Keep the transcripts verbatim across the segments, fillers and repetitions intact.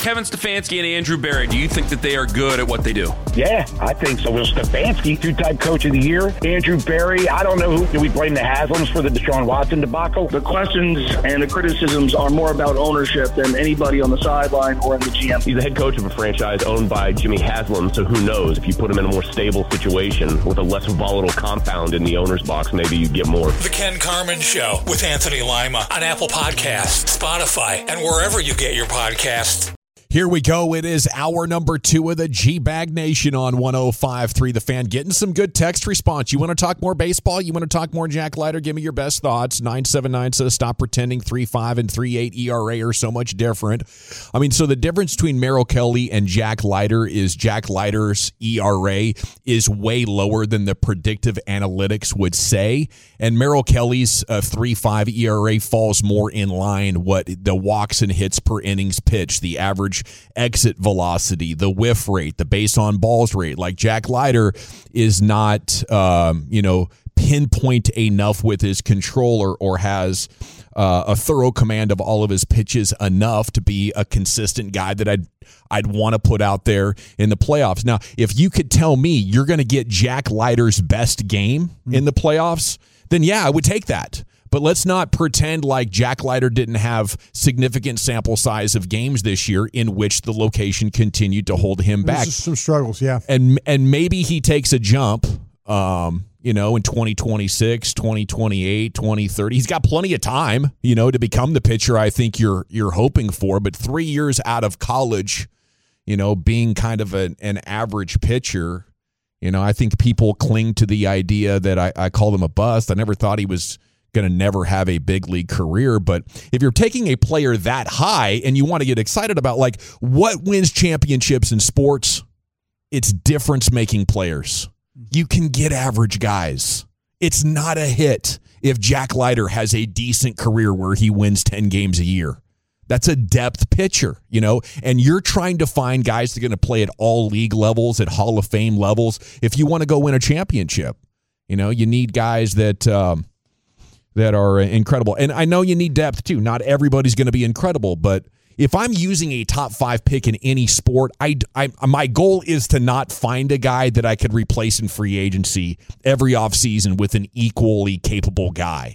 Kevin Stefanski and Andrew Berry, do you think that they are good at what they do? Yeah, I think so. Well, Stefanski, two-time coach of the year. Andrew Berry, I don't know who. Do we blame the Haslams for the Deshaun Watson debacle? The questions and the criticisms are more about ownership than anybody on the sideline or in the G M. He's the head coach of a franchise owned by Jimmy Haslam, so who knows? If you put him in a more stable situation with a less volatile compound in the owner's box, maybe you get more. The Ken Carman Show with Anthony Lima on Apple Podcasts, Spotify, and wherever you get your podcasts. Here we go. It is hour number two of the G-Bag Nation on one oh five point three The Fan. Getting some good text response. You want to talk more baseball? You want to talk more Jack Leiter? Give me your best thoughts. nine seven nine says, stop pretending three five and three eight E R A are so much different. I mean, so the difference between Merrill Kelly and Jack Leiter is Jack Leiter's E R A is way lower than the predictive analytics would say. And Merrill Kelly's uh, three five E R A falls more in line what the walks and hits per innings pitch, the average exit velocity, the whiff rate, the base on balls rate. Like Jack Leiter is not, um, you know, pinpoint enough with his controller or has uh, a thorough command of all of his pitches enough to be a consistent guy that I'd I'd want to put out there in the playoffs. Now, if you could tell me you're going to get Jack Leiter's best game mm-hmm. in the playoffs, then yeah, I would take that. But let's not pretend like Jack Leiter didn't have significant sample size of games this year in which the location continued to hold him back. There's some struggles, yeah. And and maybe he takes a jump, um, you know, in twenty twenty-six, twenty twenty-eight, twenty thirty. He's got plenty of time, you know, to become the pitcher I think you're you're hoping for. But three years out of college, you know, being kind of an, an average pitcher, you know, I think people cling to the idea that I, I called him a bust. I never thought he was going to never have a big league career. But if you're taking a player that high and you want to get excited about, like, what wins championships in sports, it's difference-making players. You can get average guys. It's not a hit if Jack Leiter has a decent career where he wins ten games a year. That's a depth pitcher, you know, and you're trying to find guys that are going to play at all league levels, at Hall of Fame levels. If you want to go win a championship, you know, you need guys that um, – that are incredible. And I know you need depth too. Not everybody's going to be incredible, but if I'm using a top five pick in any sport, I, I, my goal is to not find a guy that I could replace in free agency every offseason with an equally capable guy.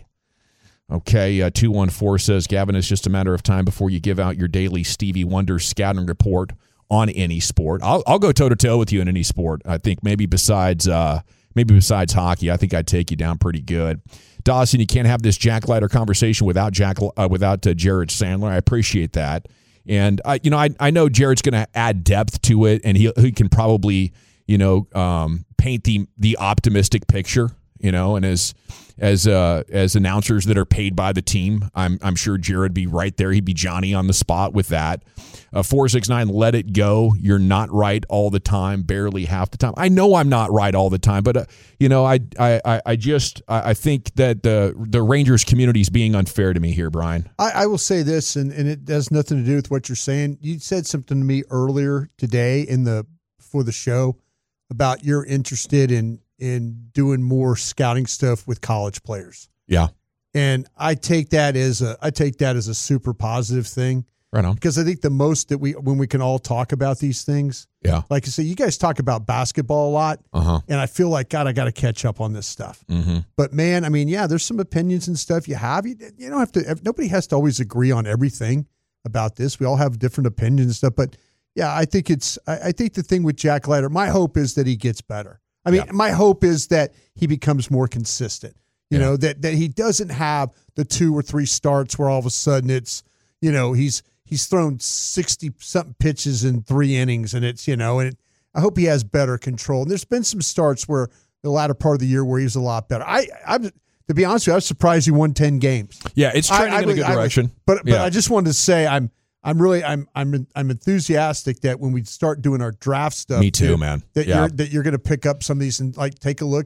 Okay, uh, two one four says, Gavin, it's just a matter of time before you give out your daily Stevie Wonder scouting report on any sport. I'll, I'll go toe-to-toe with you in any sport. I think maybe besides uh, maybe besides hockey, I think I'd take you down pretty good. Dawson, you can't have this Jack Leiter conversation without Jack uh, without uh, Jared Sandler. I appreciate that, and I, you know, I I know Jared's going to add depth to it, and he he can probably you know um, paint the the optimistic picture, you know, and as as uh, as announcers that are paid by the team, I'm I'm sure Jared be right there. He'd be Johnny on the spot with that. Uh, four six nine, let it go. You're not right all the time, barely half the time. I know I'm not right all the time, but uh, you know, I I I just I think that the the Rangers community is being unfair to me here, Brian. I, I will say this, and, and it has nothing to do with what you're saying. You said something to me earlier today in the before the show about you're interested in in doing more scouting stuff with college players. Yeah. And I take that as a I take that as a super positive thing. Right on. Because I think the most that we when we can all talk about these things. Yeah. Like I say, you guys talk about basketball a lot. Uh-huh. And I feel like, God, I got to catch up on this stuff. Mm-hmm. But man, I mean, yeah, there's some opinions and stuff you have. You, you don't have to, nobody has to always agree on everything about this. We all have different opinions and stuff. But yeah, I think it's, I, I think the thing with Jack Leiter, my hope is that he gets better. I mean, yeah. my hope is that he becomes more consistent, you yeah. know, that, that he doesn't have the two or three starts where all of a sudden it's, you know, he's, he's thrown sixty something pitches in three innings and it's, you know, and it, I hope he has better control. And there's been some starts where the latter part of the year where he was a lot better. I, I'm, to be honest with you, I was surprised he won ten games. Yeah. It's trending I, I, in a good I, direction. I, but, but yeah. I just wanted to say, I'm, I'm really, I'm, I'm, I'm enthusiastic that when we start doing our draft stuff, me too, dude, man, that yeah. you're, that you're going to pick up some of these and like take a look and,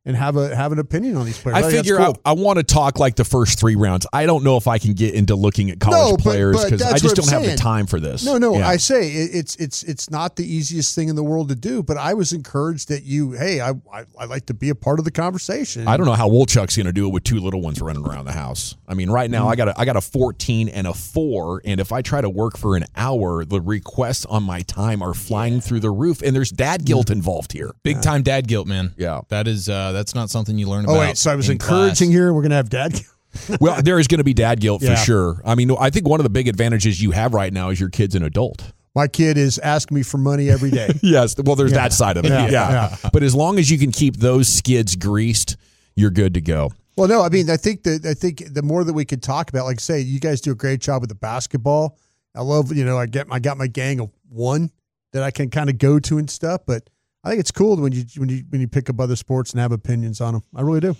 and have a have an opinion on these players. I, I think figure that's cool. I, I want to talk like the first three rounds. I don't know if I can get into looking at college No, but- players but because I that's just what don't I'm have the saying. time for this. No, no, Yeah. I say it, it's it's it's not the easiest thing in the world to do, but I was encouraged that you, hey, I I, I like to be a part of the conversation. I don't know how Wolchuk's going to do it with two little ones running around the house. I mean, right now I got a, I got a fourteen and a four, and if I try to work for an hour, the requests on my time are flying through the roof, and there's dad guilt involved here. Big time dad guilt, man. Yeah. That is uh, that's not something you learn about. Oh wait, so I was in encouraging class. here. We're gonna have dad. Well, there is going to be dad guilt for Yeah. sure. I mean, I think one of the big advantages you have right now is your kid's an adult. My kid is asking me for money every day. Yes, well, there's Yeah. that side of it. Yeah, Yeah, yeah. But as long as you can keep those skids greased, you're good to go. Well, no, I mean, I think that I think the more that we could talk about, like, say, you guys do a great job with the basketball. I love, you know, I get I got my gang of one that I can kind of go to and stuff. But I think it's cool when you when you when you pick up other sports and have opinions on them. I really do.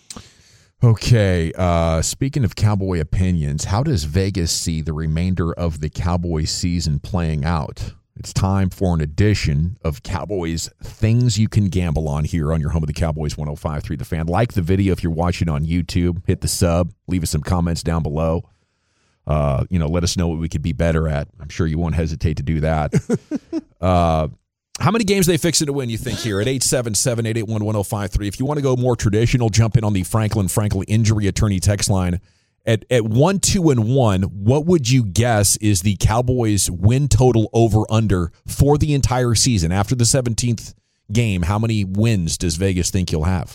Okay, uh, speaking of Cowboy opinions, how does Vegas see the remainder of the Cowboys season playing out? It's time for an edition of Cowboys Things You Can Gamble On here on your home of the Cowboys one oh five point three The Fan. Like the video if you're watching on YouTube. Hit the sub. Leave us some comments down below. Uh, you know, let us know what we could be better at. I'm sure you won't hesitate to do that. uh, how many games are they fixing to win, you think, here at eight seven seven, eight eight one, one oh five three? If you want to go more traditional, jump in on the Franklin Franklin Injury Attorney text line. At at one, two, and one, what would you guess is the Cowboys' win total over under for the entire season? After the seventeenth game, how many wins does Vegas think you'll have?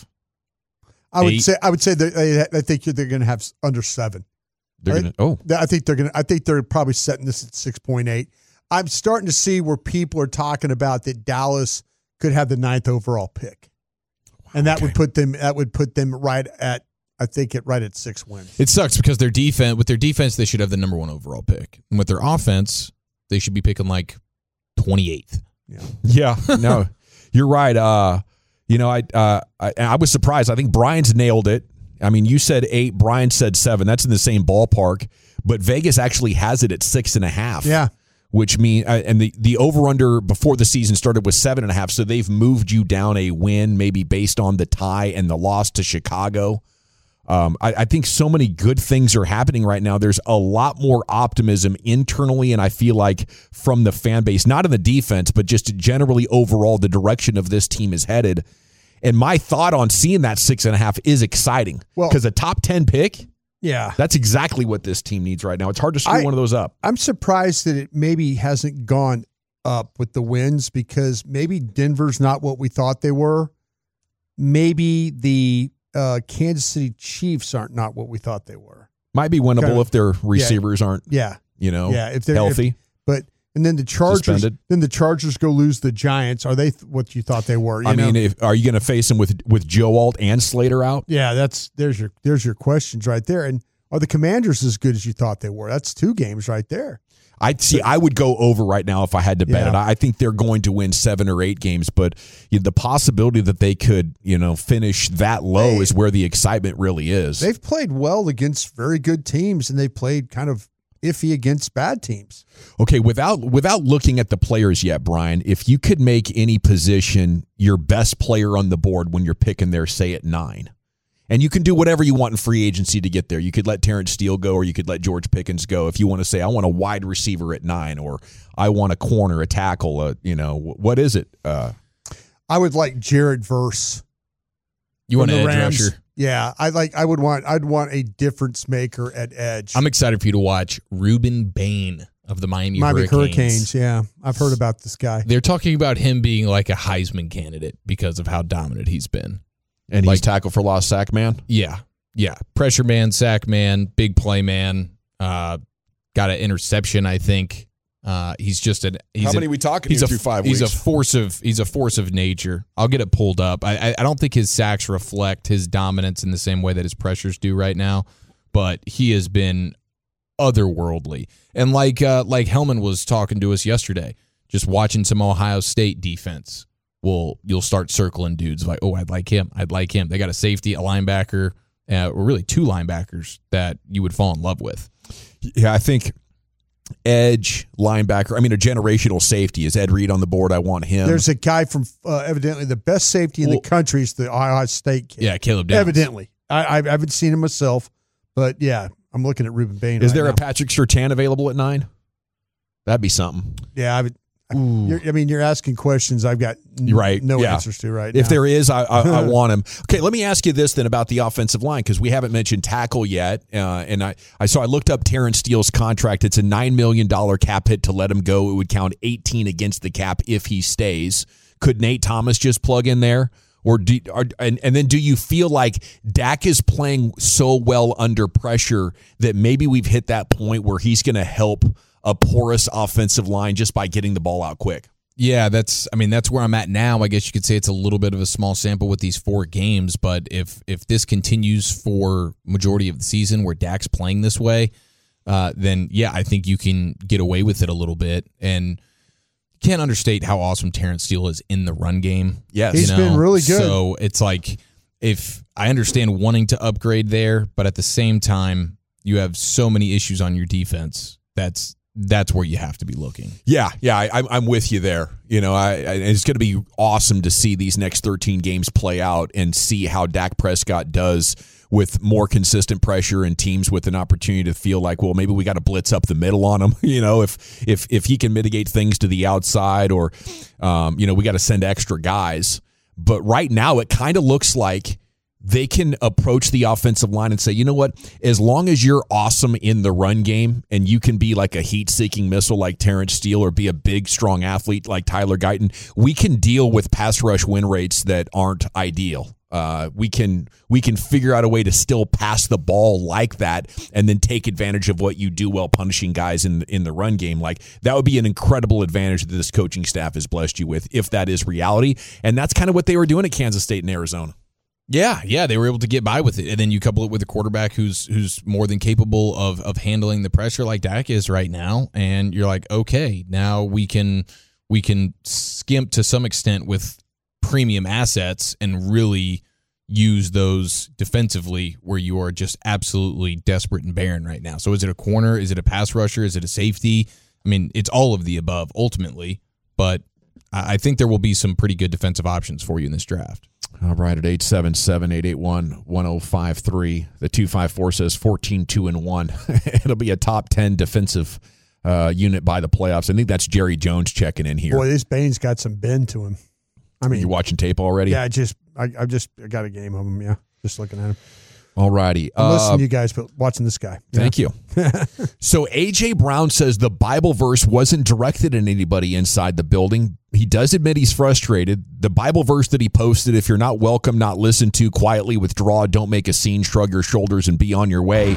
I would Eight. say I would say that I think they're going to have under seven. They're Right? gonna oh I think they're going to. I think they're probably setting this at six point eight. I'm starting to see where people are talking about that Dallas could have the ninth overall pick, and that would put them. That would put them right at. I think it right at six wins. It sucks because their defense, with their defense, they should have the number one overall pick, and with their offense, they should be picking like twenty-eighth. Yeah. yeah no you're right. Uh, you know I uh I, I was surprised. I think Brian's nailed it. I mean, you said eight, Brian said seven. That's in the same ballpark, but Vegas actually has it at six and a half. Yeah. Which mean uh, and the, the over under before the season started was seven and a half. So they've moved you down a win, maybe based on the tie and the loss to Chicago. Um, I, I think so many good things are happening right now. There's a lot more optimism internally, and I feel like from the fan base, not in the defense, but just generally overall, the direction of this team is headed. And my thought on seeing that six and a half is exciting Well- because a top ten pick, Yeah. that's exactly what this team needs right now. It's hard to screw I- one of those up. I'm surprised that it maybe hasn't gone up with the wins because maybe Denver's not what we thought they were. Maybe the uh, Kansas City Chiefs aren't not what we thought they were. Might be winnable Kinda- if their receivers aren't, Yeah. you know, Yeah. If they're healthy. if- but and then the Chargers, Suspended. then the Chargers go lose the Giants. Are they th- what you thought they were? You I know? mean, if, are you going to face them with with Joe Alt and Slater out? yeah, that's there's your there's your questions right there. And are the Commanders as good as you thought they were? That's two games right there. I see. I would go over right now if I had to bet Yeah. it. I think they're going to win seven or eight games, but you know, the possibility that they could, you know, finish that low They- is where the excitement really is. They've played well against very good teams, and they played kind of iffy against bad teams. Okay, without without looking at the players yet, Brian, if you could make any position your best player on the board when you're picking there, say at nine, and you can do whatever you want in free agency to get there. You could let Terrence Steele go, or you could let George Pickens go. If you want to say, I want a wide receiver at nine, or I want a corner, a tackle, a, you know, what is it? Uh, I would like Jared Verse. You want from an the edge Rams. rusher? Yeah, I like. I would want. I'd want a difference maker at edge. I'm excited for you to watch Ruben Bain of the Miami, Miami Hurricanes. Hurricanes. Yeah, I've heard about this guy. They're talking about him being like a Heisman candidate because of how dominant he's been. and Like- he's tackle for loss sack man. Yeah. Yeah. Pressure man, sack man, big play man. Uh, got an interception, I think. Uh, he's just an he's How an- many are we talking he's here a, through five he's weeks? a force of he's a force of nature. I'll get it pulled up. I, I I don't think his sacks reflect his dominance in the same way that his pressures do right now, but he has been otherworldly. And like uh, like Hellman was talking to us yesterday, just watching some Ohio State defense. Will you'll start circling dudes like, oh, I'd like him. I'd like him. They got a safety, a linebacker, uh, or really two linebackers that you would fall in love with. Yeah, I think edge, linebacker. I mean, a generational safety. Is Ed Reed on the board? I want him. There's a guy from uh, evidently the best safety in well, the country is the Ohio State kid. Yeah, Caleb Downs. Evidently. I, I haven't seen him myself, but yeah, I'm looking at Ruben Bain. Is right there now. a Patrick Surtain available at nine? That'd be something. Yeah, I would. You're, I mean, you're asking questions I've got n- right. no yeah. answers to right if now. If there is, I, I, I want him. Okay, let me ask you this then about the offensive line, because we haven't mentioned tackle yet. Uh, and I, I so I looked up Terrence Steele's contract. It's a nine million dollars cap hit to let him go. It would count eighteen against the cap if he stays. Could Nate Thomas just plug in there? Or do, or, and, and then do you feel like Dak is playing so well under pressure that maybe we've hit that point where he's going to help a porous offensive line just by getting the ball out quick? Yeah, that's I mean, that's where I'm at now. I guess you could say it's a little bit of a small sample with these four games, but if if this continues for majority of the season where Dak's playing this way, uh, then yeah, I think you can get away with it a little bit. And can't understate how awesome Terrence Steele is in the run game. Yes. He's you know? been really good. So it's like, if I understand wanting to upgrade there, but at the same time, you have so many issues on your defense. That's that's where you have to be looking. Yeah, yeah, I, I'm with you there. You know, I, I it's going to be awesome to see these next thirteen games play out and see how Dak Prescott does with more consistent pressure and teams with an opportunity to feel like, well, maybe we got to blitz up the middle on him. You know, if if if he can mitigate things to the outside, or um, you know, we got to send extra guys. But right now, it kind of looks like they can approach the offensive line and say, you know what, as long as you're awesome in the run game and you can be like a heat-seeking missile like Terrence Steele or be a big, strong athlete like Tyler Guyton, we can deal with pass rush win rates that aren't ideal. Uh, we can we can figure out a way to still pass the ball like that and then take advantage of what you do while punishing guys in, in the run game. Like, that would be an incredible advantage that this coaching staff has blessed you with if that is reality. And that's kind of what they were doing at Kansas State and Arizona. Yeah, yeah, they were able to get by with it, and then you couple it with a quarterback who's who's more than capable of of handling the pressure like Dak is right now, and you're like, okay, now we can we can skimp to some extent with premium assets and really use those defensively where you are just absolutely desperate and barren right now. So is it a corner? Is it a pass rusher? Is it a safety? I mean, it's all of the above ultimately, but I think there will be some pretty good defensive options for you in this draft. All right, at eight seven seven, eight eight one, one oh five three, the two five four says fourteen two and one. It'll be a top ten defensive uh, unit by the playoffs. I think that's Jerry Jones checking in here. Boy, this Bain's got some bend to him. I mean, you watching tape already? Yeah, I just I, I just I got a game of him. Yeah, just looking at him. All righty. I'm uh, listening to you guys, but watching this guy. Yeah. Thank you. So A J Brown says the Bible verse wasn't directed at anybody inside the building. He does admit he's frustrated. The Bible verse that he posted, if you're not welcome, not listened to, quietly withdraw, don't make a scene, shrug your shoulders, and be on your way.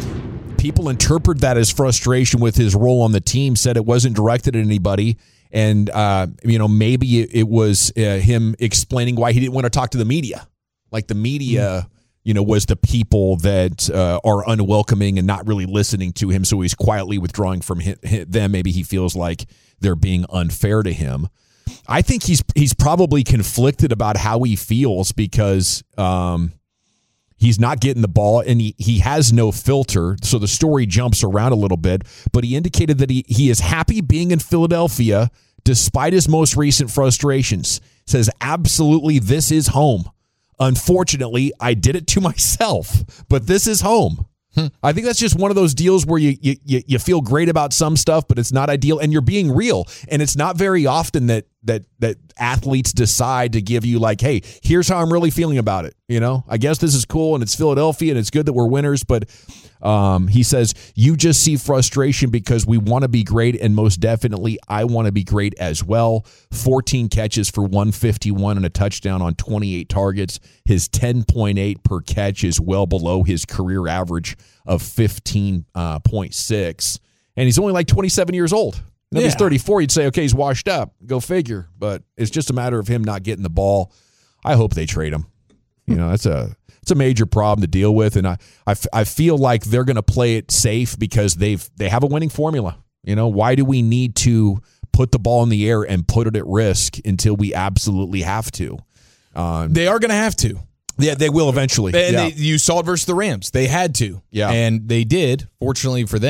People interpret that as frustration with his role on the team, said it wasn't directed at anybody. And, uh, you know, maybe it, it was uh, him explaining why he didn't want to talk to the media. Like the media... Mm. you know, was the people that uh, are unwelcoming and not really listening to him. So he's quietly withdrawing from him, them. Maybe he feels like they're being unfair to him. I think he's he's probably conflicted about how he feels because um, he's not getting the ball and he, he has no filter. So the story jumps around a little bit, but he indicated that he, he is happy being in Philadelphia despite his most recent frustrations. Says, absolutely, this is home. Unfortunately, I did it to myself, but this is home. Hmm. I think that's just one of those deals where you, you you feel great about some stuff, but it's not ideal, and you're being real. And it's not very often that that that athletes decide to give you like, hey, here's how I'm really feeling about it. You know, I guess this is cool, and it's Philadelphia, and it's good that we're winners, but um, he says, you just see frustration because we want to be great, and most definitely I want to be great as well. fourteen catches for one fifty-one and a touchdown on twenty-eight targets. His ten point eight per catch is well below his career average of fifteen point six. And he's only like twenty-seven years old. And if yeah. he's thirty-four, you'd say, okay, he's washed up. Go figure. But it's just a matter of him not getting the ball. I hope they trade him. You know, that's a it's a major problem to deal with. And I, I, I feel like they're going to play it safe because they've they have a winning formula. You know, why do we need to put the ball in the air and put it at risk until we absolutely have to? Um, they are going to have to. Yeah, they will eventually. And yeah. they, you saw it versus the Rams. They had to. Yeah. And they did, fortunately for them.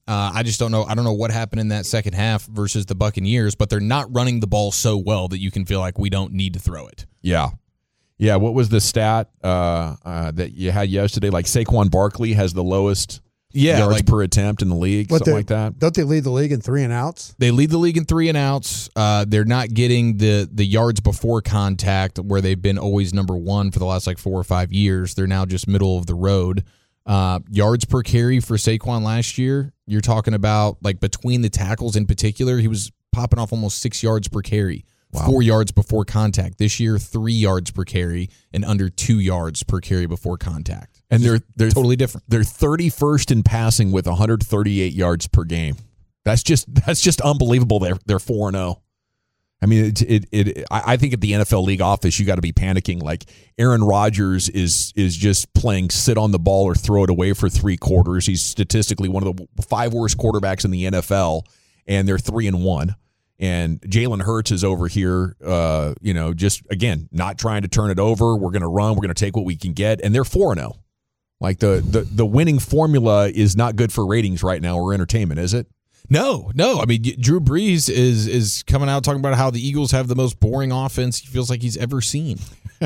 Uh, I just don't know. I don't know what happened in that second half versus the Buccaneers, but they're not running the ball so well that you can feel like we don't need to throw it. Yeah. Yeah, what was the stat uh, uh, that you had yesterday? Like Saquon Barkley has the lowest yeah, yards like, per attempt in the league, something like that. Don't they lead the league in three and outs? They lead the league in three and outs. Uh, they're not getting the the yards before contact where they've been always number one for the last like four or five years. They're now just middle of the road. Uh, yards per carry for Saquon last year, you're talking about like between the tackles in particular, he was popping off almost six yards per carry. Wow. Four yards before contact. This year, three yards per carry and under two yards per carry before contact. And they're they're totally different. They're thirty-first in passing with one hundred thirty-eight yards per game. That's just that's just unbelievable. They're they're four and zero. I mean, it, it it I think at the N F L league office, you got to be panicking. Like Aaron Rodgers is is just playing sit on the ball or throw it away for three quarters. He's statistically one of the five worst quarterbacks in the N F L, and they're three and one. And Jalen Hurts is over here, uh, you know, just, again, not trying to turn it over. We're going to run. We're going to take what we can get. And they're four and oh. Like, the, the, the winning formula is not good for ratings right now or entertainment, is it? No, no. I mean, Drew Brees is is coming out talking about how the Eagles have the most boring offense he feels like he's ever seen.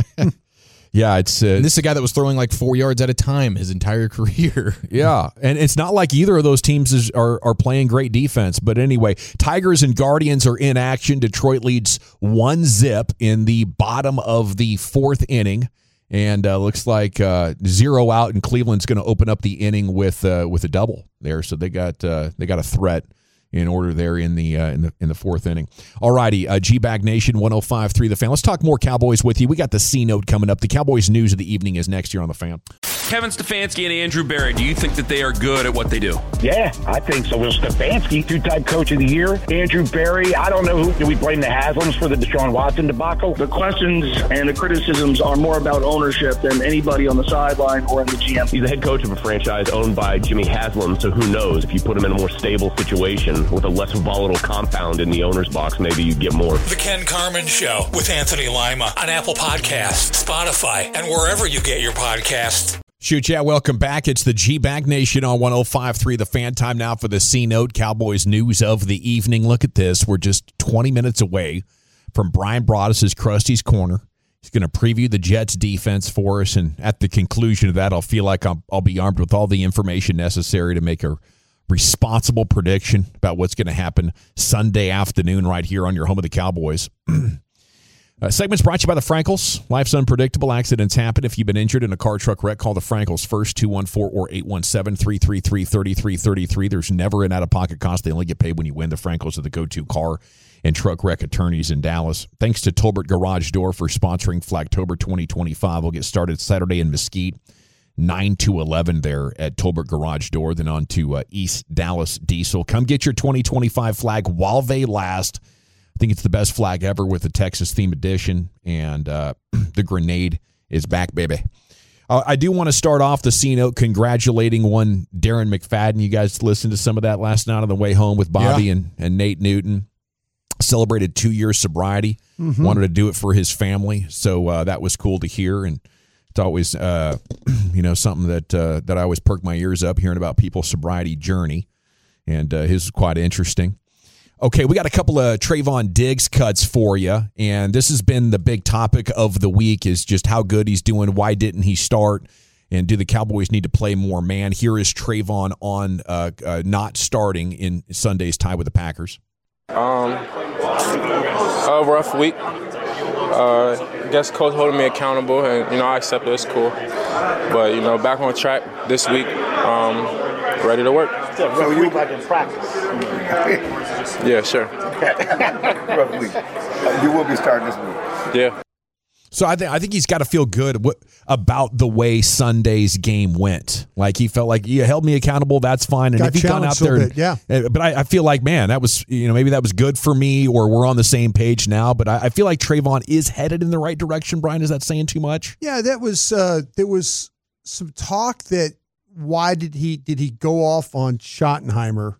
Yeah, it's uh, and this is a guy that was throwing like four yards at a time his entire career. Yeah, and it's not like either of those teams is, are are playing great defense. But anyway, Tigers and Guardians are in action. Detroit leads one zip in the bottom of the fourth inning, and uh, looks like uh, zero out. And Cleveland's going to open up the inning with uh, with a double there. So they got uh, they got a threat in order there in the uh, in the in the fourth inning. All righty, uh, G-Bag Nation, one oh five point three The Fan. Let's talk more Cowboys with you. We got the C-Note coming up. The Cowboys news of the evening is next year on The Fan. Kevin Stefanski and Andrew Berry, do you think that they are good at what they do? Yeah, I think so. Will Stefanski, two-time coach of the year. Andrew Berry, I don't know who. Do we blame the Haslams for the Deshaun Watson debacle? The questions and the criticisms are more about ownership than anybody on the sideline or in the G M. He's the head coach of a franchise owned by Jimmy Haslam, so who knows? If you put him in a more stable situation with a less volatile compound in the owner's box, maybe you get more. The Ken Carman Show with Anthony Lima on Apple Podcasts, Spotify, and wherever you get your podcasts. Shoot, yeah, welcome back. It's the G-Bag Nation on one oh five point three The Fan. Time now for the C-Note, Cowboys news of the evening. Look at this. We're just twenty minutes away from Brian Broaddus' Krusty's Corner. He's going to preview the Jets' defense for us, and at the conclusion of that, I'll feel like I'll, I'll be armed with all the information necessary to make a responsible prediction about what's going to happen Sunday afternoon right here on your home of the Cowboys. Uh, segment's brought to you by the Frankels. Life's unpredictable. Accidents happen. If you've been injured in a car truck wreck, call the Frankels first, two one four or eight one seven, three three three, three three three three. There's never an out-of-pocket cost. They only get paid when you win. The Frankels are the go-to car and truck wreck attorneys in Dallas. Thanks to Tolbert Garage Door for sponsoring Flagtober twenty twenty-five. We'll get started Saturday in Mesquite, nine to eleven there at Tolbert Garage Door, then on to uh, East Dallas Diesel. Come get your twenty twenty-five flag while they last. I think it's the best flag ever with the Texas theme edition, and uh, the grenade is back, baby. Uh, I do want to start off the C-Note congratulating one Darren McFadden. You guys listened to some of that last night on the way home with Bobby yeah. and, and Nate Newton. Celebrated two years sobriety. Mm-hmm. Wanted to do it for his family, so uh, that was cool to hear. And it's always, uh, you know, something that uh, that I always perk my ears up hearing about people's sobriety journey, and uh, his is quite interesting. Okay, we got a couple of Trayvon Diggs cuts for you, and this has been the big topic of the week is just how good he's doing, why didn't he start, and do the Cowboys need to play more man? Here is Trayvon on uh, uh, not starting in Sunday's tie with the Packers. Um, a rough week. Uh, I guess coach holding me accountable, and, you know, I accept it. It's cool. But, you know, back on track this week, um, ready to work. It's a rough week like in practice. Yeah, sure. Rough week. Uh, you will be starting this week. Yeah. So I think I think he's got to feel good w- about the way Sunday's game went. Like he felt like you held me accountable. That's fine. And got if he gone out there, bit, yeah. And, but I, I feel like man, that was you know maybe that was good for me, or we're on the same page now. But I, I feel like Trayvon is headed in the right direction. Brian, is that saying too much? Yeah, that was uh, there was some talk that why did he did he go off on Schottenheimer?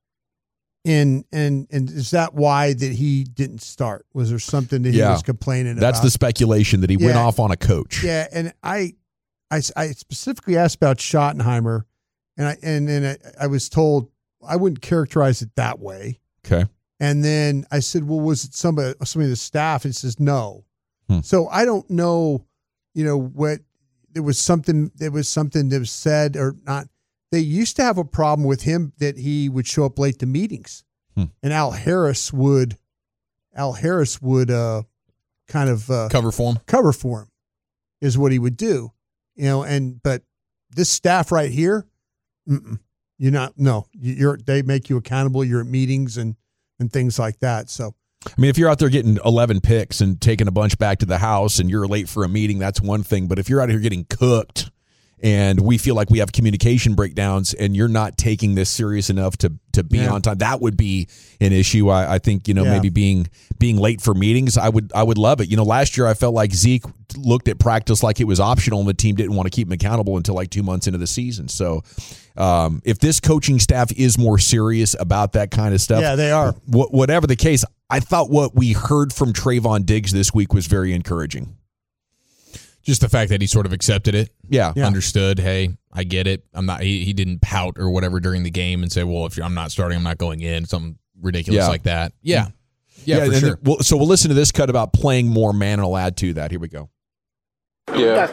And and and is that why that he didn't start? Was there something that he yeah. was complaining That's about? That's the speculation that he yeah. went off on a coach. Yeah, and I, I, I specifically asked about Schottenheimer, and I and and I, I was told I wouldn't characterize it that way. Okay. And then I said, well, was it somebody, somebody of the staff? He says, no. Hmm. So I don't know, you know, what there was something, there was something that was said or not. They used to have a problem with him that he would show up late to meetings. Hmm. And Al Harris would, Al Harris would uh, kind of uh, cover for him. Cover for him is what he would do, you know. And but this staff right here, mm-mm, you're not. No, you're. They make you accountable. You're at meetings and and things like that. So, I mean, if you're out there getting eleven picks and taking a bunch back to the house and you're late for a meeting, that's one thing. But if you're out here getting cooked, and we feel like we have communication breakdowns and you're not taking this serious enough to to be Yeah. on time, that would be an issue. I, I think, you know, Yeah. maybe being being late for meetings, I would I would love it. You know, last year I felt like Zeke looked at practice like it was optional and the team didn't want to keep him accountable until like two months into the season. So um, if this coaching staff is more serious about that kind of stuff, Yeah, they are. wh- whatever the case, I thought what we heard from Trayvon Diggs this week was very encouraging. Just the fact that he sort of accepted it. Yeah. Yeah. Understood. Hey, I get it. I'm not. He, he didn't pout or whatever during the game and say, "Well, if I'm not starting, I'm not going in." Something ridiculous Yeah. like that. Yeah. Yeah, for and sure. then we'll, so we'll listen to this cut about playing more man, and I'll add to that. Here we go. Yeah.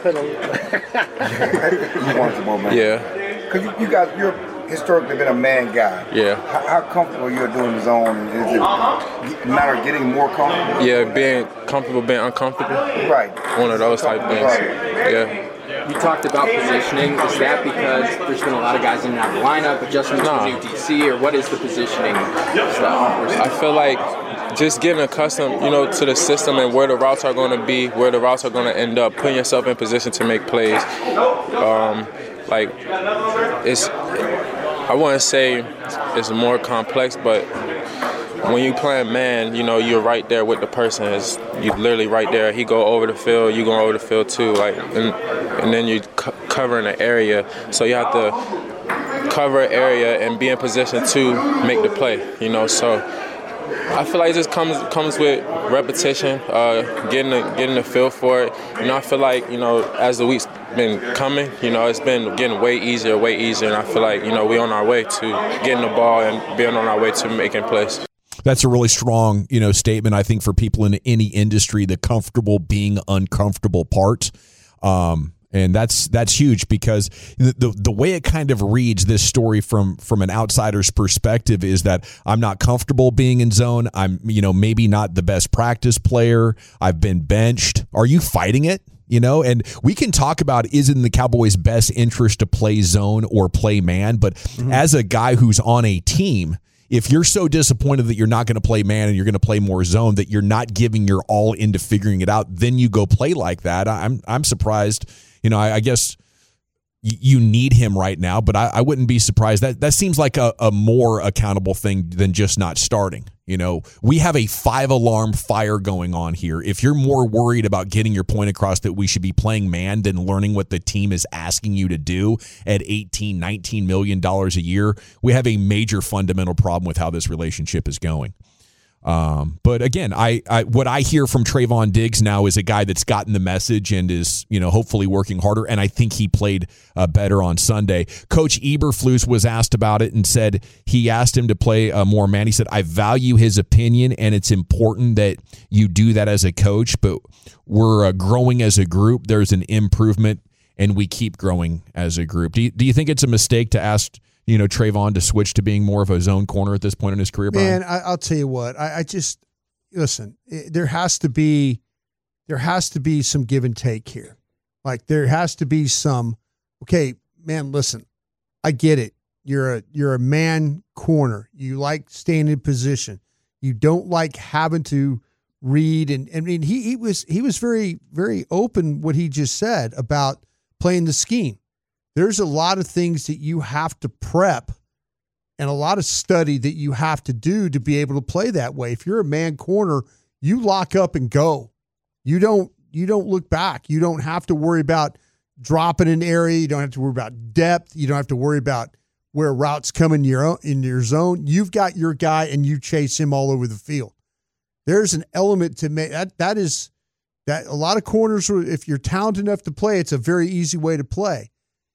You want some more man. Yeah. Because you, you guys, you're historically been a man guy. Yeah. How, how comfortable you're doing the zone? Is it a matter of getting more comfortable? Yeah, being comfortable, being uncomfortable. Right. One of those type things. Right. Yeah. You talked about positioning. Is that because there's been a lot of guys in and out of the lineup, adjustments Nah. to the new D C, or what is the positioning stuff? I feel like just getting accustomed, you know, to the system and where the routes are going to be, where the routes are going to end up, putting yourself in position to make plays. Um, like, it's, I wouldn't say it's more complex, but when you play man, you know, you're right there with the person. It's, you literally right there. He go over the field, you go over the field too. Like, and, and then you co- covering an area, so you have to cover an area and be in position to make the play. You know, so I feel like it just comes comes with repetition, uh, getting the, getting the feel for it. You know, I feel like, you know, as the week's been coming, you know, it's been getting way easier, way easier, and I feel like, you know, we're on our way to getting the ball and being on our way to making plays. That's a really strong, you know, statement, I think, for people in any industry, the comfortable being uncomfortable part. Um, and that's that's huge because the, the the way it kind of reads this story from from an outsider's perspective is that I'm not comfortable being in zone. I'm, you know, maybe not the best practice player. I've been benched. Are you fighting it? You know, and we can talk about is it in the Cowboys' best interest to play zone or play man, but mm-hmm. as a guy who's on a team, if you're so disappointed that you're not going to play man and you're going to play more zone, that you're not giving your all into figuring it out, then you go play like that. I'm I'm surprised. You know, I, I guess y- you need him right now, but I, I wouldn't be surprised. That that seems like a, a more accountable thing than just not starting. You know, we have a five-alarm fire going on here. If you're more worried about getting your point across that we should be playing man than learning what the team is asking you to do at eighteen, nineteen million dollars a year, we have a major fundamental problem with how this relationship is going. Um, but again, I, I what I hear from Trayvon Diggs now is a guy that's gotten the message and is, you know, hopefully working harder. And I think he played uh, better on Sunday. Coach Eberflus was asked about it and said he asked him to play uh, more man. He said, I value his opinion and it's important that you do that as a coach, but we're uh, growing as a group. There's an improvement and we keep growing as a group. Do you, do you think it's a mistake to ask, you know, Trayvon to switch to being more of a zone corner at this point in his career, Brian? Man, I, I'll tell you what. I, I just listen. It, there has to be, there has to be some give and take here. Like there has to be some. Okay, man. Listen, I get it. You're a you're a man corner. You like staying in position. You don't like having to read. And I mean, he he was he was very very open what he just said about playing the scheme. There's a lot of things that you have to prep and a lot of study that you have to do to be able to play that way. If you're a man corner, you lock up and go. You don't you don't look back. You don't have to worry about dropping an area. You don't have to worry about depth. You don't have to worry about where routes come in your own, in your zone. You've got your guy and you chase him all over the field. There's an element to make that that is that a lot of corners, if you're talented enough to play, it's a very easy way to play.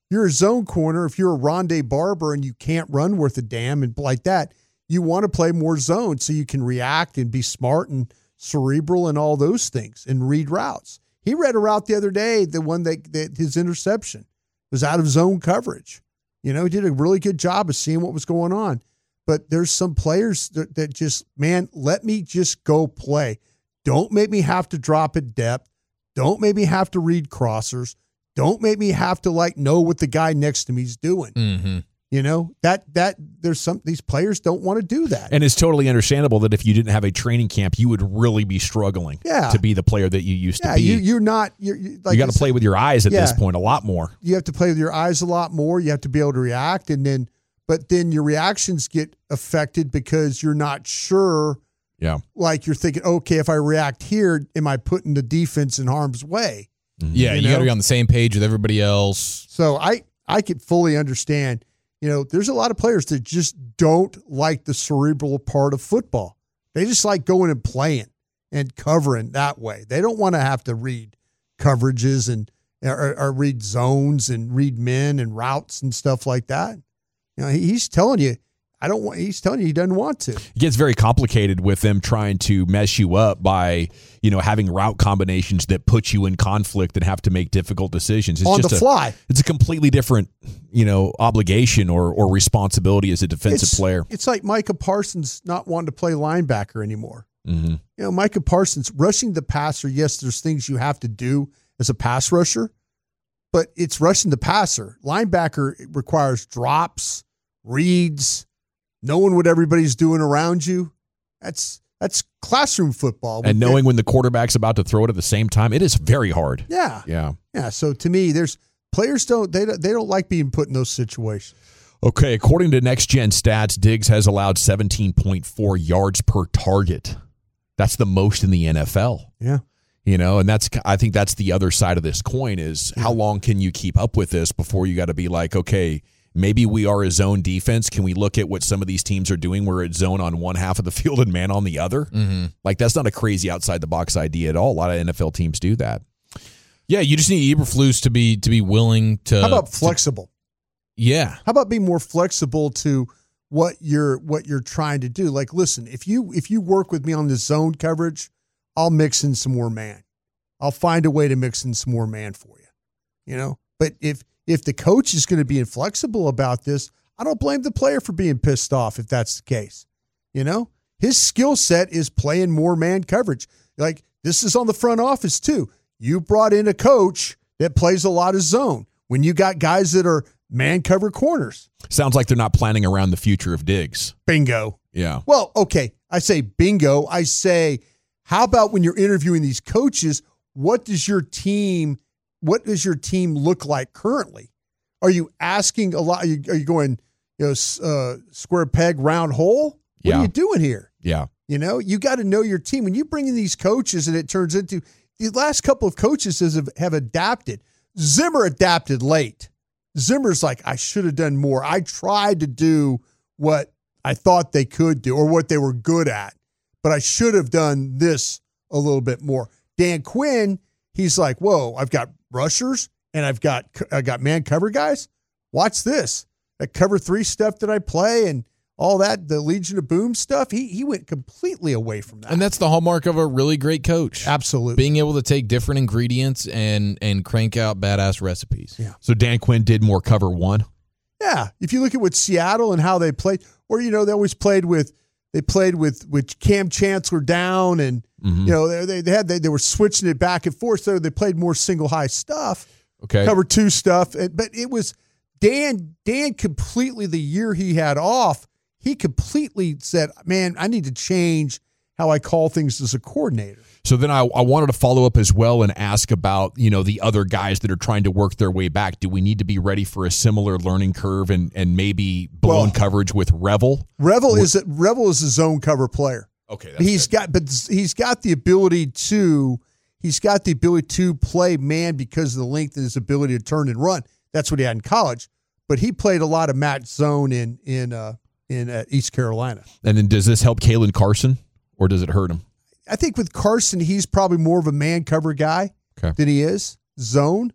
you're a zone corner, if you're a Rondé Barber and you can't run worth a damn and like that, you want to play more zone so you can react and be smart and cerebral and all those things and read routes. He read a route the other day, the one that, that his interception was out of zone coverage. You know, he did a really good job of seeing what was going on. But there's some players that, that just, man, let me just go play. Don't make me have to drop at depth. Don't make me have to read crossers. Don't make me have to, like, know what the guy next to me is doing. Mm-hmm. You know, that that there's some these players don't want to do that. And it's totally understandable that if you didn't have a training camp, you would really be struggling yeah. to be the player that you used yeah, to be. You, you're not. You're, you like you got to play with your eyes at yeah. this point a lot more. You have to play with your eyes a lot more. You have to be able to react, and then, but then your reactions get affected because you're not sure. Yeah, like you're thinking, okay, if I react here, am I putting the defense in harm's way? Mm-hmm. Yeah, you, you got to be on the same page with everybody else. So I I could fully understand. You know, there's a lot of players that just don't like the cerebral part of football. They just like going and playing and covering that way. They don't want to have to read coverages and or, or read zones and read men and routes and stuff like that. You know, he, he's telling you, I don't want. He's telling you he doesn't want to. It gets very complicated with them trying to mess you up by, you know, having route combinations that put you in conflict and have to make difficult decisions. It's on just the a, fly. It's a completely different, you know, obligation or or responsibility as a defensive it's, player. It's like Micah Parsons not wanting to play linebacker anymore. Mm-hmm. You know, Micah Parsons rushing the passer. Yes, there's things you have to do as a pass rusher, but it's rushing the passer. Linebacker requires drops, reads, knowing what everybody's doing around you. That's that's classroom football. And knowing when the quarterback's about to throw it at the same time, it is very hard. Yeah. Yeah. Yeah. So to me, there's players don't they don't, they don't like being put in those situations. Okay, according to Next Gen Stats, Diggs has allowed seventeen point four yards per target. That's the most in the N F L. Yeah. You know, and that's I think that's the other side of this coin is how long can you keep up with this before you got to be like, okay, maybe we are a zone defense. Can we look at what some of these teams are doing? We're at zone on one half of the field and man on the other. Mm-hmm. Like, that's not a crazy outside-the-box idea at all. A lot of N F L teams do that. Yeah, you just need Eberflus to be to be willing to. How about flexible? To, yeah. How about being more flexible to what you're what you're trying to do? Like, listen, if you if you work with me on the zone coverage, I'll mix in some more man. I'll find a way to mix in some more man for you. You know, but if If the coach is going to be inflexible about this, I don't blame the player for being pissed off if that's the case. You know, his skill set is playing more man coverage. Like, this is on the front office too. You brought in a coach that plays a lot of zone when you got guys that are man cover corners. Sounds like they're not planning around the future of Diggs. Bingo. Yeah. Well, okay. I say bingo. I say, how about when you're interviewing these coaches, what does your team What does your team look like currently? Are you asking a lot? Are you, are you going, you know, uh, square peg, round hole? What Yeah. are you doing here? Yeah. You know, you got to know your team. When you bring in these coaches and it turns into the last couple of coaches have, have adapted. Zimmer adapted late. Zimmer's like, I should have done more. I tried to do what I thought they could do or what they were good at, but I should have done this a little bit more. Dan Quinn, he's like, whoa, I've got rushers and I've got I got man cover guys. Watch this. That cover three stuff that I play and all that, the Legion of Boom stuff, he he went completely away from that. And that's the hallmark of a really great coach. Absolutely. Being able to take different ingredients and and crank out badass recipes. Yeah. So Dan Quinn did more cover one? Yeah. If you look at what Seattle and how they played, or, you know, they always played with, they played with, with Cam Chancellor down and, Mm-hmm. you know, they, they had, they, they were switching it back and forth. So they played more single high stuff. Okay. Cover two stuff. But it was Dan, Dan completely, the year he had off, he completely said, man, I need to change how I call things as a coordinator. So then I, I wanted to follow up as well and ask about, you know, the other guys that are trying to work their way back. Do we need to be ready for a similar learning curve and, and maybe blown Well, coverage with Revel? Revel is a, Revel is a zone cover player. Okay, that's he's good. got, but he's got the ability to, he's got the ability to play man because of the length of his ability to turn and run. That's what he had in college. But he played a lot of match zone in in uh, in uh, East Carolina. And then does this help Kalen Carson or does it hurt him? I think with Carson, he's probably more of a man cover guy Okay. than he is zone.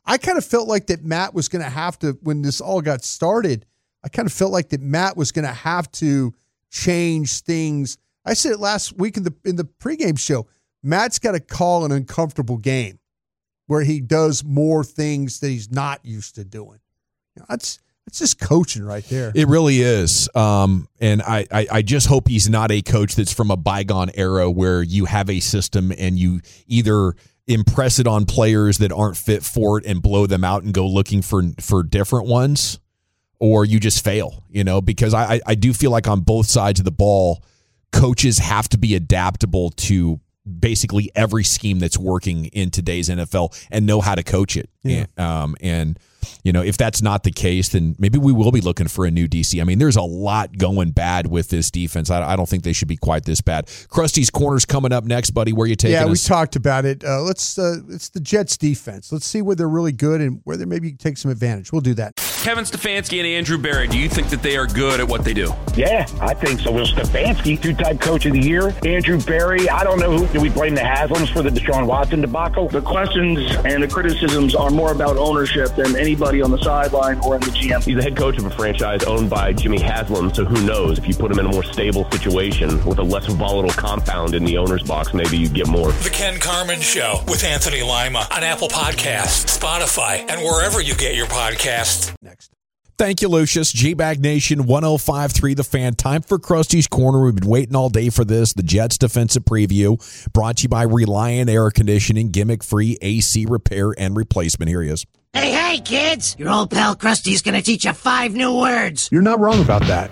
I kind of felt like that Matt was going to have to, when this all got started, I kind of felt like that Matt was going to have to change things. I said it last week in the in the pregame show. Matt's got to call an uncomfortable game where he does more things that he's not used to doing. You know, that's that's just coaching right there. It really is. Um, and I, I, I just hope he's not a coach that's from a bygone era where you have a system and you either impress it on players that aren't fit for it and blow them out and go looking for for different ones, or you just fail, you know, because I, I do feel like on both sides of the ball, coaches have to be adaptable to basically every scheme that's working in today's N F L and know how to coach it. Yeah. And, um, and, you know, if that's not the case, then maybe we will be looking for a new D C. I mean, there's a lot going bad with this defense. I, I don't think they should be quite this bad. Krusty's Corner's coming up next, buddy. Where are you taking yeah, us? we talked about it. Uh, let's. Uh, it's the Jets defense. Let's see where they're really good and where they maybe take some advantage. We'll do that. Kevin Stefanski and Andrew Barry, do you think that they are good at what they do? Yeah, I think so. Will Stefanski, two-time coach of the year. Andrew Barry, I don't know who. Do we blame the Haslams for the Deshaun Watson debacle? The questions and the criticisms are more about ownership than anybody on the sideline or in the G M. He's the head coach of a franchise owned by Jimmy Haslam, so who knows? If you put him in a more stable situation with a less volatile compound in the owner's box, maybe you get more. The Ken Carman Show with Anthony Lima on Apple Podcasts, Spotify, and wherever you get your podcasts. Next. Thank you, Lucius. G-Bag Nation, one oh five point three The Fan. Time for Krusty's Corner. We've been waiting all day for this. The Jets defensive preview brought to you by Reliant Air Conditioning, gimmick-free A C repair and replacement. Here he is. Hey, hey, kids! Your old pal Krusty's gonna teach you five new words. You're not wrong about that.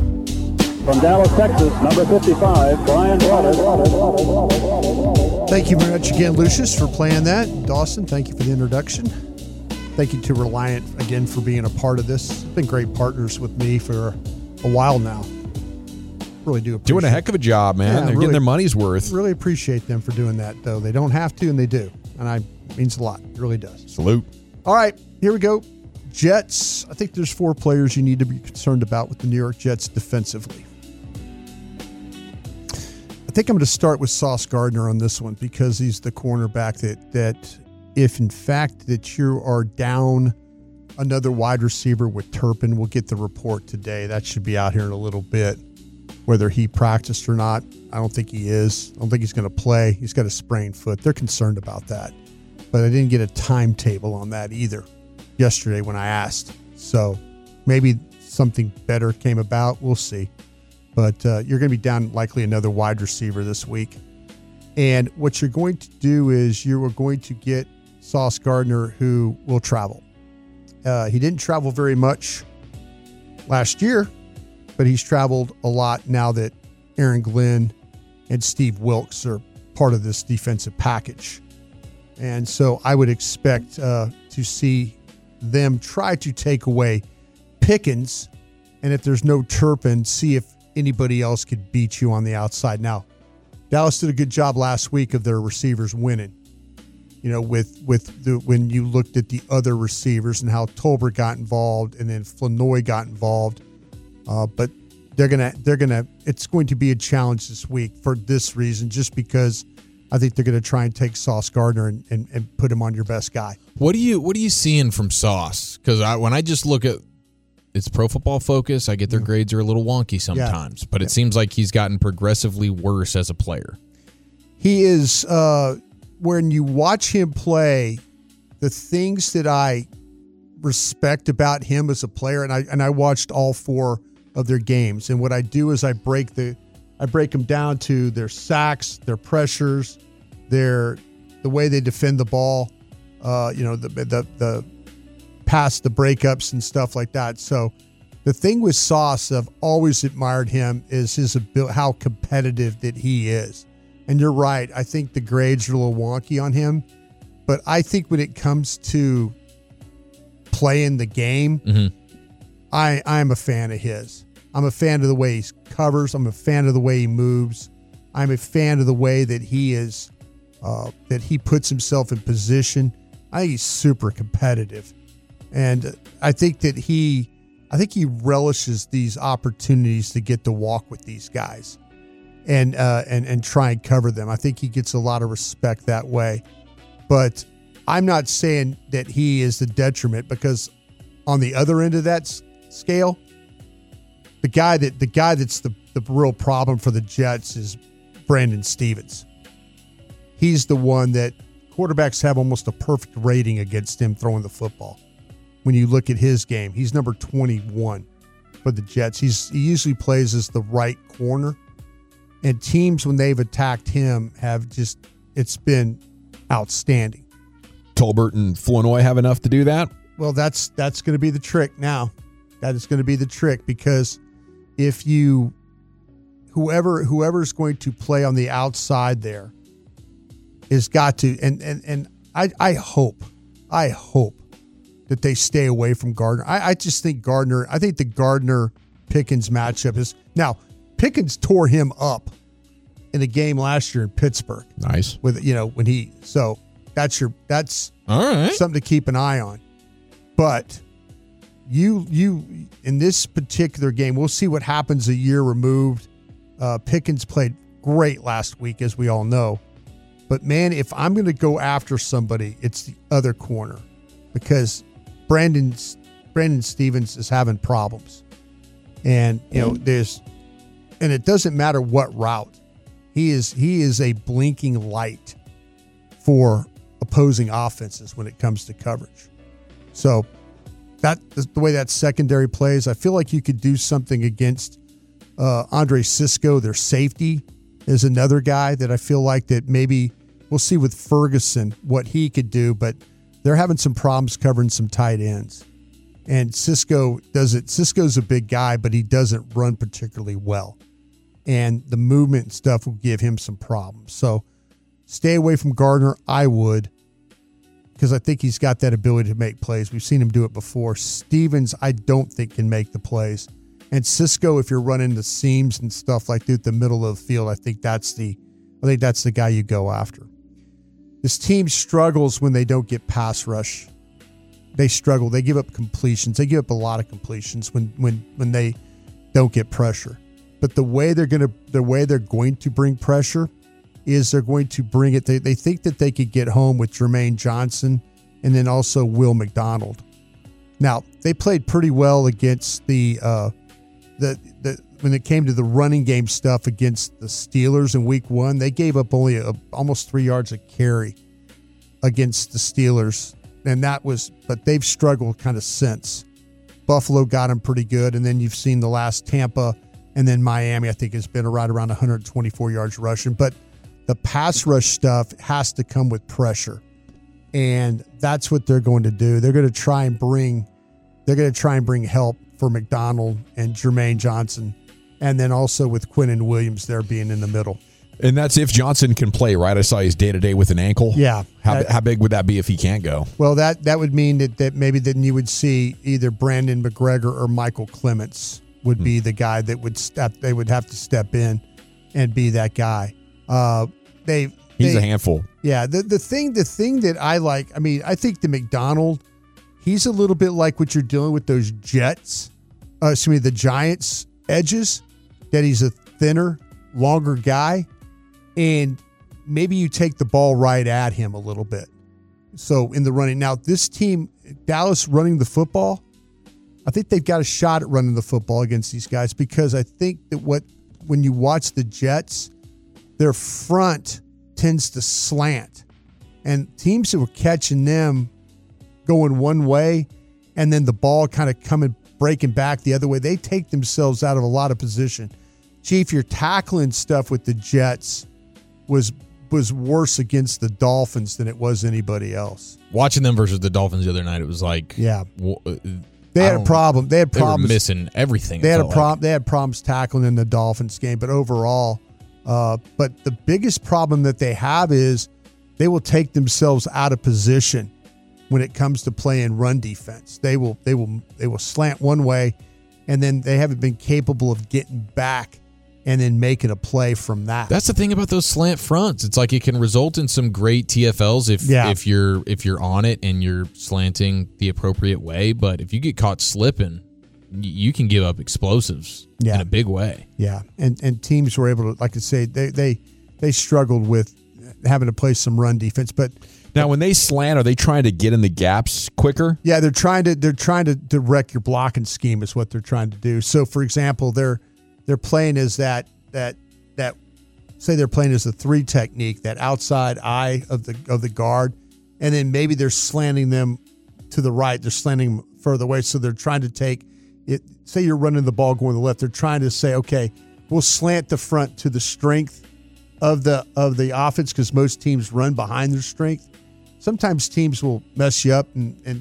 From Dallas, Texas, number fifty-five, Brian Broaddus. Thank you very much again, Lucius, for playing that. Dawson, thank you for the introduction. Thank you to Reliant, again, for being a part of this. They've been great partners with me for a while now. Really do appreciate it. Doing a heck of a job, man. Yeah, They're really, getting their money's worth. Really appreciate them for doing that, though. They don't have to, and they do. And I it means a lot. It really does. Salute. All right, here we go. Jets. I think there's four players you need to be concerned about with the New York Jets defensively. I think I'm going to start with Sauce Gardner on this one because he's the cornerback that that if in fact that you are down another wide receiver with Turpin, we'll get the report today. That should be out here in a little bit. Whether he practiced or not, I don't think he is. I don't think he's going to play. He's got a sprained foot. They're concerned about that. But I didn't get a timetable on that either yesterday when I asked. So maybe something better came about. We'll see. But uh, you're going to be down likely another wide receiver this week. And what you're going to do is you are going to get Sauce Gardner, who will travel. Uh, he didn't travel very much last year, but he's traveled a lot now that Aaron Glenn and Steve Wilks are part of this defensive package. And so I would expect uh, to see them try to take away Pickens, and if there's no Turpin, see if anybody else could beat you on the outside. Now, Dallas did a good job last week of their receivers winning. You know, with with the, when you looked at the other receivers and how Tolbert got involved and then Flanoy got involved, uh, but they're gonna they're gonna it's going to be a challenge this week for this reason, just because I think they're going to try and take Sauce Gardner and, and, and put him on your best guy. What do you what are you seeing from Sauce? Because I, when I just look at it's Pro Football Focus, I get their grades are a little wonky sometimes, yeah. but it yeah. seems like he's gotten progressively worse as a player. He is. Uh, when you watch him play, the things that I respect about him as a player, and I and I watched all four of their games, and what I do is I break the I break them down to their sacks, their pressures, their the way they defend the ball, uh, you know, the the the pass, the breakups and stuff like that. So the thing with Sauce, I've always admired him, is his ability, how competitive that he is. And you're right. I think the grades are a little wonky on him, but I think when it comes to playing the game, mm-hmm. I I'm a fan of his. I'm a fan of the way he covers. I'm a fan of the way he moves. I'm a fan of the way that he is, uh, that he puts himself in position. I think he's super competitive, and I think that he, I think he relishes these opportunities to get to walk with these guys, and uh, and and try and cover them. I think he gets a lot of respect that way. But I'm not saying that he is the detriment, because on the other end of that s- scale, the guy that the guy that's the, the real problem for the Jets is Brandon Stevens. He's the one that quarterbacks have almost a perfect rating against him throwing the football. When you look at his game, he's number twenty-one for the Jets. He's he usually plays as the right corner, and teams when they've attacked him have just it's been outstanding. Tolbert and Flournoy have enough to do that? Well, that's that's going to be the trick now. That is going to be the trick, because if you whoever whoever's going to play on the outside there is got to and and and I I hope I hope that they stay away from Gardner. I, I just think Gardner. I think the Gardner Pickens matchup is now Pickens tore him up in a game last year in Pittsburgh. Nice. With you know when he so. That's your. That's all right. Something to keep an eye on. But you, you in this particular game, we'll see what happens a year removed. Uh, Pickens played great last week, as we all know. But man, if I'm going to go after somebody, it's the other corner, because Brandon Brandon Stevens is having problems, and you know there's, and it doesn't matter what route he is. He is a blinking light for opposing offenses when it comes to coverage. So that the way that secondary plays, I feel like you could do something against uh, Andre Cisco. Their safety is another guy that I feel like that maybe we'll see with Ferguson what he could do, but they're having some problems covering some tight ends. And Cisco does it. Cisco's a big guy, but he doesn't run particularly well. And the movement and stuff will give him some problems. So stay away from Gardner, I would, because I think he's got that ability to make plays. We've seen him do it before. Stevens, I don't think can make the plays. And Cisco, if you're running the seams and stuff like that, the middle of the field, I think that's the, I think that's the guy you go after. This team struggles when they don't get pass rush. They struggle. They give up completions. They give up a lot of completions when when when they don't get pressure. But the way they're gonna, the way they're going to bring pressure is they're going to bring it. They, they think that they could get home with Jermaine Johnson and then also Will McDonald. Now, they played pretty well against the, uh, the, the when it came to the running game stuff against the Steelers in week one. They gave up only a, almost three yards a carry against the Steelers. And that was, but they've struggled kind of since. Buffalo got them pretty good. And then you've seen the last Tampa and then Miami, I think, has been right around one hundred twenty-four yards rushing. But the pass rush stuff has to come with pressure. And that's what they're going to do. They're going to try and bring, they're going to try and bring help for McDonald and Jermaine Johnson. And then also with Quinnen Williams there being in the middle. And that's if Johnson can play, right? I saw he's day-to-day with an ankle. Yeah. How, that, how big would that be if he can't go? Well, that, that would mean that, that maybe then you would see either Brandon McGregor or Michael Clements would be the guy that would step, they would have to step in and be that guy. Uh, they He's they, a handful. Yeah. The, the thing, the thing that I like, I mean, I think the McDonald, he's a little bit like what you're doing with those Jets, uh, excuse me, the Giants edges, that he's a thinner, longer guy. And maybe you take the ball right at him a little bit. So in the running. Now, this team, Dallas running the football, I think they've got a shot at running the football against these guys, because I think that what when you watch the Jets, their front tends to slant. And teams that were catching them going one way and then the ball kind of coming, breaking back the other way, they take themselves out of a lot of position. Chief, you're tackling stuff with the Jets was was worse against the Dolphins than it was anybody else. Watching them versus the Dolphins the other night, it was like, yeah, w- they had a problem. They had they problems were missing everything. They had a like. problem. They had problems tackling in the Dolphins game, but overall, uh, but the biggest problem that they have is they will take themselves out of position when it comes to playing run defense. They will they will they will slant one way, and then they haven't been capable of getting back and then making a play from that. That's the thing about those slant fronts. It's like it can result in some great T F Ls if yeah. if you're if you're on it and you're slanting the appropriate way. But if you get caught slipping, you can give up explosives yeah. in a big way. Yeah, and and teams were able to, like I say, they they they struggled with having to play some run defense. But now, when they slant, are they trying to get in the gaps quicker? Yeah, they're trying to they're trying to, to wreck your blocking scheme is what they're trying to do. So, for example, they're they're playing as that that that say they're playing as a three technique, that outside eye of the of the guard, and then maybe they're slanting them to the right. They're slanting them further away. So they're trying to take it. Say you're running the ball going to the left. They're trying to say, okay, we'll slant the front to the strength of the of the offense because most teams run behind their strength. Sometimes teams will mess you up and, and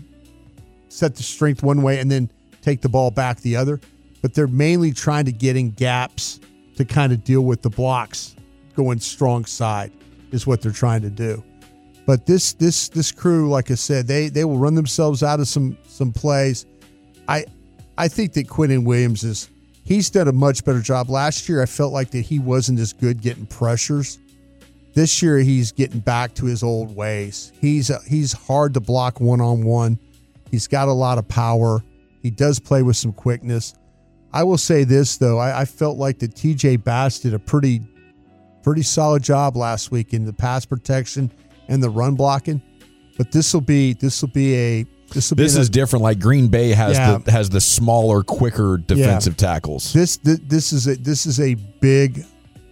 set the strength one way and then take the ball back the other. But they're mainly trying to get in gaps to kind of deal with the blocks going strong side is what they're trying to do. But this this this crew, like I said, they they will run themselves out of some some plays. I I think that Quinnen Williams is he's done a much better job. Last year I felt like that he wasn't as good getting pressures. This year, he's getting back to his old ways. He's uh, he's hard to block one-on-one. He's got a lot of power. He does play with some quickness. I will say this, though. I, I felt like that T J Bass did a pretty, pretty solid job last week in the pass protection and the run blocking. But this will be this will be a this will This be is a, different. Like Green Bay has Yeah. the has the smaller, quicker defensive Yeah. tackles. This, this this is a this is a big,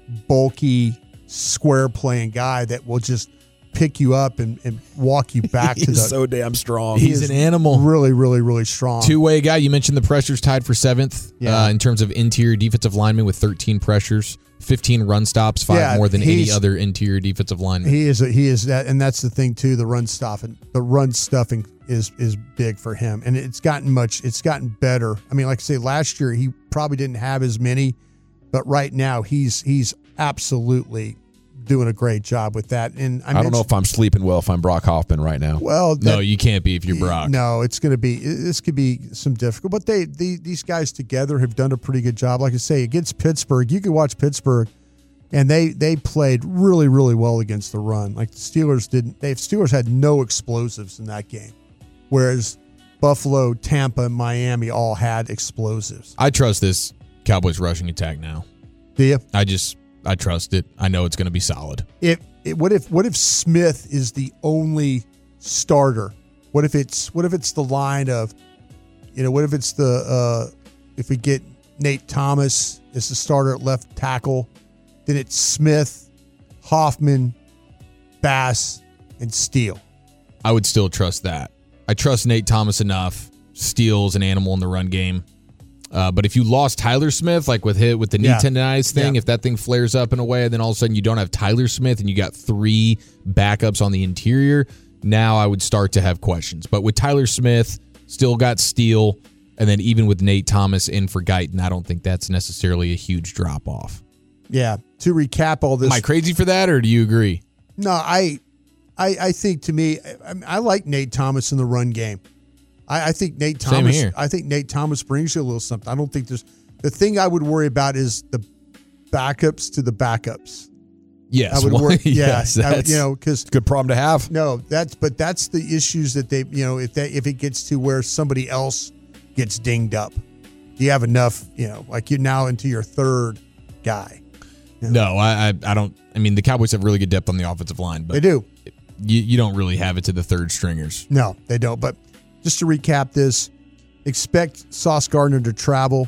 bulky, square playing guy that will just pick you up and, and walk you back to the. He's so damn strong. He He's is an animal. Really, really, really strong. Two-way guy. You mentioned the pressures tied for seventh Yeah. uh, in terms of interior defensive linemen with thirteen pressures, fifteen run stops, five Yeah, more than any he's- other interior defensive lineman. He is a, he is that, and that's the thing too. The run stuffing, the run stuffing is is big for him, and it's gotten much. It's gotten better. I mean, like I say, last year he probably didn't have as many, but right now he's he's absolutely doing a great job with that. And I, I don't know if I'm sleeping well if I'm Brock Hoffman right now. Well, no, that- you can't be if you're Brock. No, it's going to be this could be some difficult, but they, they these guys together have done a pretty good job. Like I say, against Pittsburgh, you could watch Pittsburgh, and they they played really really well against the run. Like the Steelers didn't. They Steelers had no explosives in that game, whereas Buffalo, Tampa, and Miami all had explosives. I trust this Cowboys rushing attack now. Do you? I just I trust it. I know it's going to be solid. If it, what if what if Smith is the only starter? What if it's what if it's the line of, you know, what if it's the uh, if we get Nate Thomas as the starter at left tackle, then it's Smith, Hoffman, Bass, and Steele. I would still trust that. I trust Nate Thomas enough. Steele's an animal in the run game. Uh, but if you lost Tyler Smith, like with hit with the knee Yeah. tendonitis thing, Yeah. if that thing flares up in a way, then all of a sudden you don't have Tyler Smith and you got three backups on the interior, now I would start to have questions. But with Tyler Smith, still got Steele, and then even with Nate Thomas in for Guyton, I don't think that's necessarily a huge drop off. Yeah. To recap all this, Am I crazy for that, or do you agree? no, I, I, I think to me, I, I like Nate Thomas in the run game. I, I think Nate Same Thomas. here. I think Nate Thomas brings you a little something. I don't think there's the thing I would worry about is the backups to the backups. Yes, I would well, worry. Yeah, yes, I would- that's you know, because good problem to have. No, that's but that's the issues that they, you know, if that if it gets to where somebody else gets dinged up, do you have enough? You know, like you're now into your third guy. No, I, I I don't. I mean, the Cowboys have really good depth on the offensive line, but They do. You, you don't really have it to the third stringers. No, they don't. But just to recap this, expect Sauce Gardner to travel.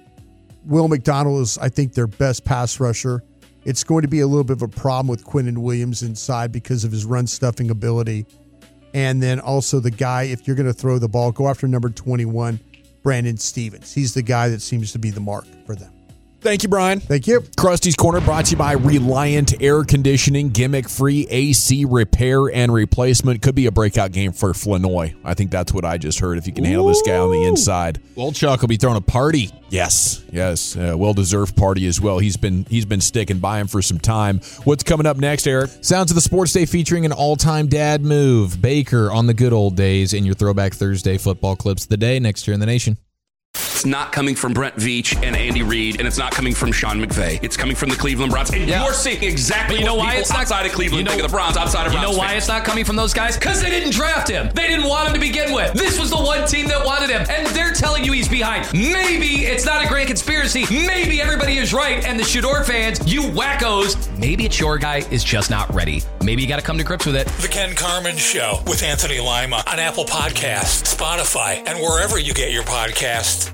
Will McDonald is, I think, their best pass rusher. It's going to be a little bit of a problem with Quinnen Williams inside because of his run stuffing ability. And then also the guy, if you're going to throw the ball, go after number twenty-one, Brandon Stevens. He's the guy that seems to be the mark for them. Thank you, Brian. Thank you. Krusty's Corner brought to you by Reliant Air Conditioning, gimmick-free A C repair and replacement. Could be a breakout game for Flanoy. I think that's what I just heard, if you can handle this guy on the inside. Old Chuck will be throwing a party. Yes, yes. Uh, well-deserved party as well. He's been he's been sticking by him for some time. What's coming up next, Eric? Sounds of the Sports Day featuring an all-time dad move. Baker on the good old days in your Throwback Thursday football clips of the day next year in the nation. It's not coming from Brent Veach and Andy Reid, and it's not coming from Sean McVay. It's coming from the Cleveland Browns. And Yeah. you're seeing exactly But you know what why people it's not outside of Cleveland you know, think of the Browns, outside of You Browns know why fans. it's not coming from those guys? Because they didn't draft him. They didn't want him to begin with. This was the one team that wanted him. And they're telling you he's being behind. Maybe it's not a grand conspiracy. Maybe everybody is right. And the Shador fans, you wackos, maybe it's your guy is just not ready. Maybe you got to come to grips with it. The Ken Carman Show with Anthony Lima on Apple Podcasts, Spotify, and wherever you get your podcasts.